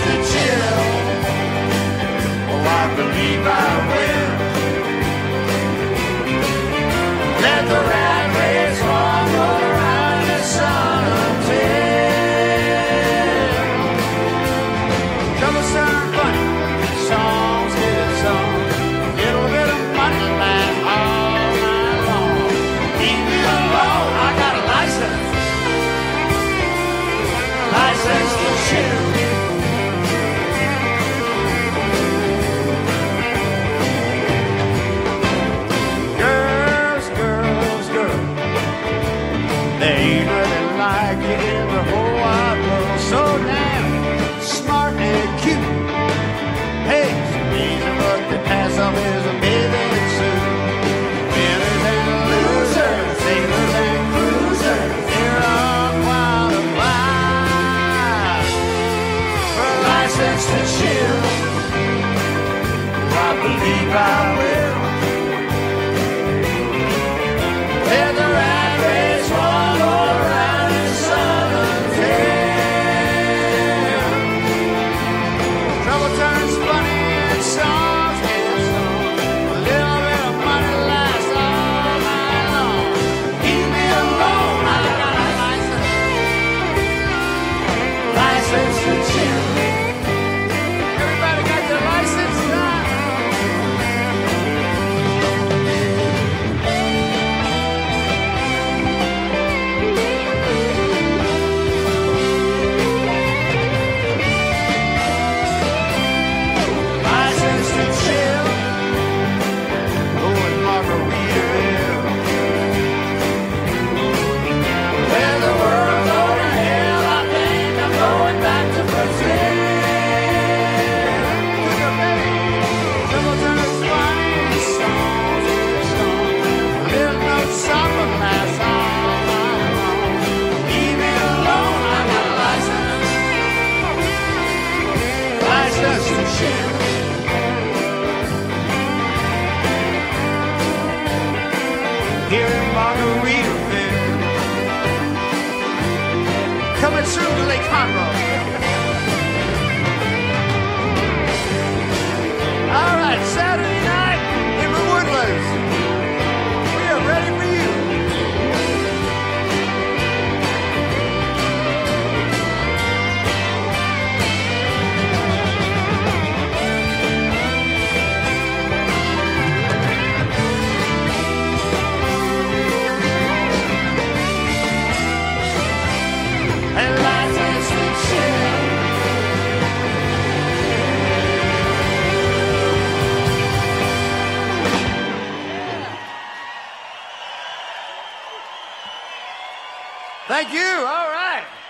to chill. Oh, I believe I will. Let the rat race on around the sun until trouble turn funny, songs get sung. A little bit of money lasts all night long. Leave me alone, I got a license. License to chill. Girls, girls, girls, there ain't nothing like you in the whole wide world. So damn smart and cute. Hey, it's amazing what they pass off as a bathing suit. Winners and losers, sailors and cruisers, they're all qualified for a license to chill. I believe I will. Let the rat race one more around the sun until trouble turns funny and songs get sung. A little bit of money lasts all night long. Leave me alone, I got a license to chill. Everybody got their license now? License to chill. Going Margaritaville. Where the world's going to hell, I think I'm going back to Brazil. To the bay. Trouble turns funny, songs get sung. A little note summer lasts all night long. Leave me alone, I got a license. License to chill. Here in Margaritaville, coming through to Lake Conroe. All right, Saturday night in the Woodlands. We are ready for you. A license to chill. Thank you. All right.